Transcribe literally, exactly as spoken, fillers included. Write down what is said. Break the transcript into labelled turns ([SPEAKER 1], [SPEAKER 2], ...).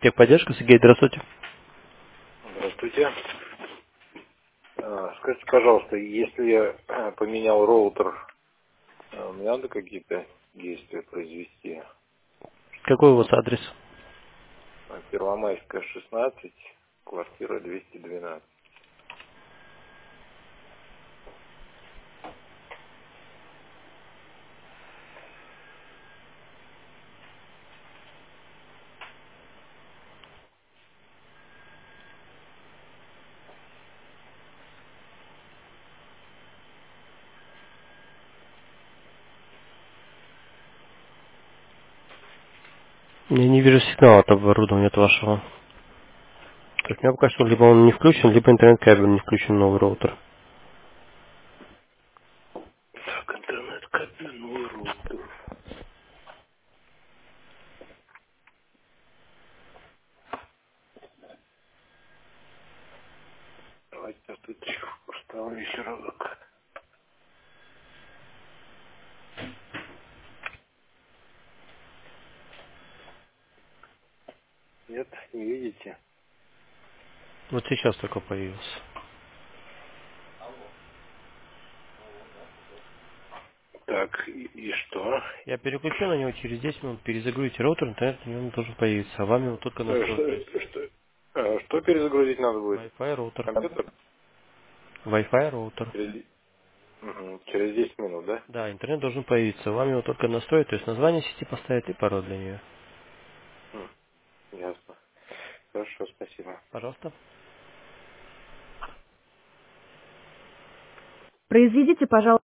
[SPEAKER 1] Техподдержка, Сергей, здравствуйте.
[SPEAKER 2] Здравствуйте. А, Скажите, пожалуйста, если я а, поменял роутер, а, мне надо какие-то действия произвести?
[SPEAKER 1] Какой у вас адрес?
[SPEAKER 2] А, Первомайская, шестнадцать, квартира двести двенадцать.
[SPEAKER 1] Я не вижу сигнала от оборудования от вашего. То есть мне пока что либо он не включен, либо интернет-кабель не включен, новый роутер.
[SPEAKER 2] Так, интернет-кабель, новый роутер. Давайте я тут еще поставлю еще разок. Нет, не видите?
[SPEAKER 1] Вот сейчас только появился.
[SPEAKER 2] Так, и, и что?
[SPEAKER 1] Я переключу на него через десять минут, перезагрузите роутер, интернет на нем должен появиться, а вам его только
[SPEAKER 2] Э,
[SPEAKER 1] настроить. То есть
[SPEAKER 2] Что, что, а, что перезагрузить надо будет?
[SPEAKER 1] Wi-Fi роутер.
[SPEAKER 2] Компьютер?
[SPEAKER 1] Wi-Fi роутер.
[SPEAKER 2] Через, мгм, через десять минут, да?
[SPEAKER 1] Да, интернет должен появиться, вам его только настроить, то есть название сети поставить и пароль для нее.
[SPEAKER 2] М, Ясно. Хорошо, спасибо.
[SPEAKER 1] Пожалуйста.
[SPEAKER 3] Произведите, пожалуйста.